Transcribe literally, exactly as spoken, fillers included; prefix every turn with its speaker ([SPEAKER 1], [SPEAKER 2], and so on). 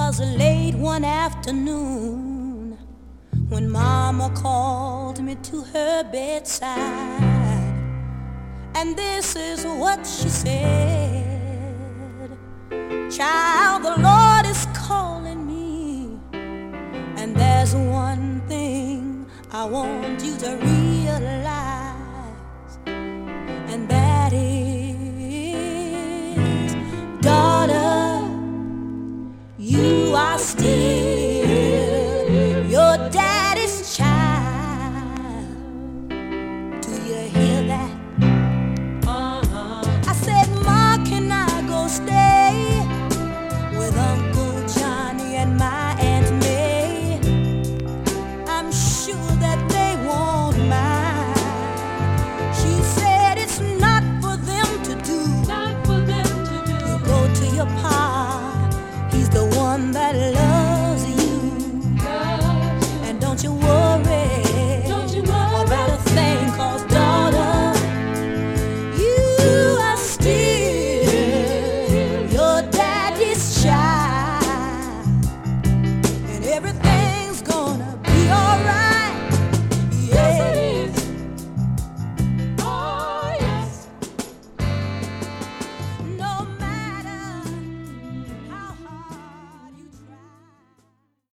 [SPEAKER 1] was late one afternoon when Mama called me to her bedside, and this is what she said: "Child, the Lord is calling me, and there's one thing I want you to realize, and that is, daughter, you are still